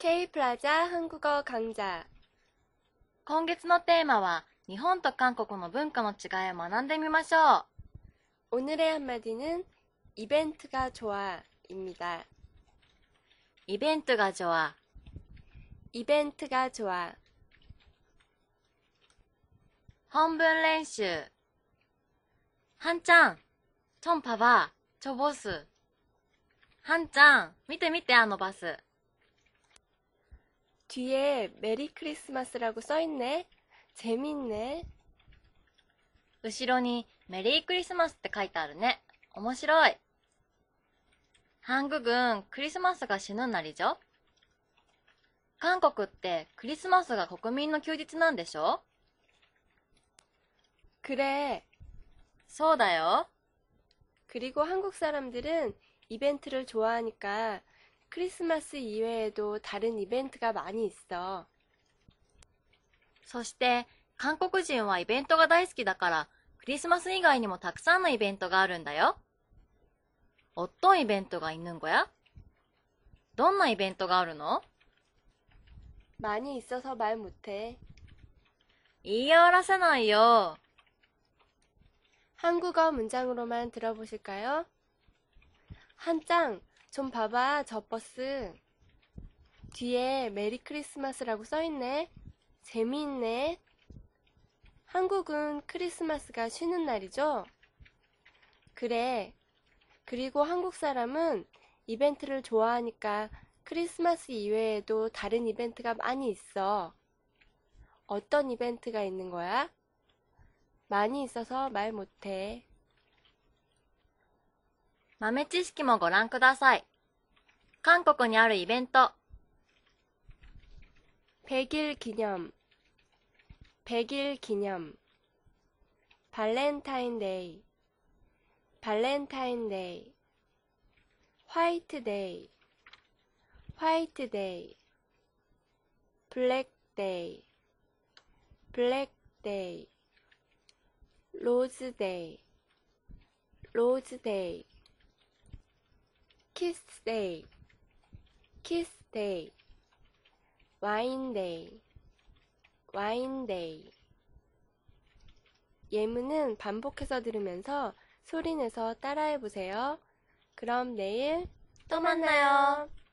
Kプラザ한국어 강좌。 今月のテーマは、日本と韓国の文化の違いを学んでみましょう。 오늘의 한마디는 이벤트가 좋아입니다. イベントが좋아。 이벤트가 좋아. 本文練習。はんちゃん、좀 봐봐、저ボス。はんちゃん、見て見てあのバス。 뒤에 메리 크리스마스라고 써있네. 재밌네. 後ろにメリークリスマスって書いてあるね。面白い。 한국은 크리스마스가 쉬는 날이죠?韓国ってクリスマスが国民の休日なんでしょ? 그래. そうだよ。 그리고 한국 사람들은 이벤트를 좋아하니까 크리스마스 이외에도 다른 이벤트가 많이 있어. そして韓国人はイベントが大好きだからクリスマス以外にもたくさんのイベントがあるんだよ。 어떤 이벤트가 있는 거야? どんなイベントがあるの? 많이 있어서 말 못해. 言い表せないよ。 한국어 문장으로만 들어보실까요? 한짱, 좀 봐봐, 저 버스. 뒤에 메리 크리스마스라고 써있네. 재미있네. 한국은 크리스마스가 쉬는 날이죠? 그래. 그리고 한국 사람은 이벤트를 좋아하니까 크리스마스 이외에도 다른 이벤트가 많이 있어. 어떤 이벤트가 있는 거야? 많이 있어서 말 못해. 豆知識もご覧ください。韓国にあるイベント。 100일 기념, 100일 기념. 발렌타인데이, 발렌타인데이. 화이트데이, 화이트데이. 블랙데이, 블랙데이. 로즈데이, 로즈데이. 키스데이, 키스데이. 와인데이, 와인데이. 예문은 반복해서 들으면서 소리내서 따라해보세요. 그럼 내일 또 만나요.